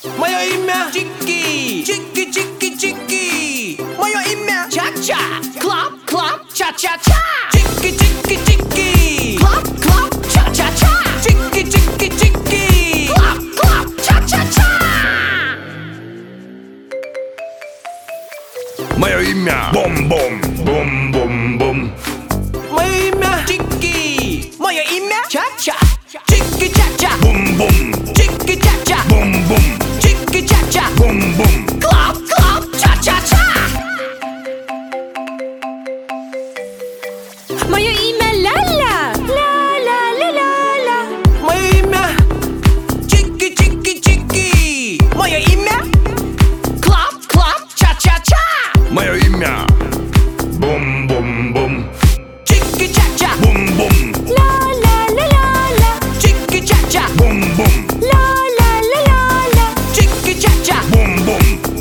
Моє ім'я Чікі, Чікі, Чікі, Чікі. Моє ім'я Ча-ча, клап, клап, ча-ча-ча. Чікі, Чікі, Чікі. Клап, клап, ча-ча-ча. Чікі, Чікі, Чікі. Клап, клап, ча-ча-ча. Моє ім'я Бом-бом, бом-бом-бом. Моє ім'я Чікі. Моє ім'я Ча-ча. Чікі, ча-ча. Бом-бом, Чікі, ча-ча. бом-бом, Чікі, ча-ча. бом-бом. Клап, клап, ча-ча-ча. Моє ім'я Ляля. Ля-ля-ля-ля-ля. Моє ім'я Чікі, Чікі, Чікі. Моє ім'я Клап, клап, ча-ча-ча. Моє ім'я Бом-бом-бом, Чікі, ча-ча. бом-бом, Ля-ля-ля-ля-ля. Чікі, ча-ча. бом-бом, Ля-ля-ля-ля-ля. Чікі, ча-ча. бом-бом.